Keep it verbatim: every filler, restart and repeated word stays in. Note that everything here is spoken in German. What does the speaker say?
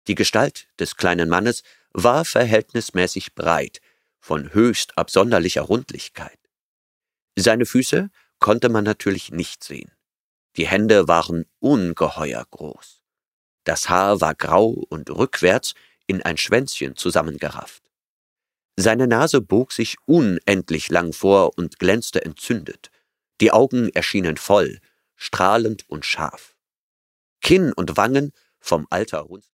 Die Gestalt des kleinen Mannes war verhältnismäßig breit, von höchst absonderlicher Rundlichkeit. Seine Füße konnte man natürlich nicht sehen. Die Hände waren ungeheuer groß. Das Haar war grau und rückwärts in ein Schwänzchen zusammengerafft. Seine Nase bog sich unendlich lang vor und glänzte entzündet. Die Augen erschienen voll, strahlend und scharf. Kinn und Wangen vom Alter rund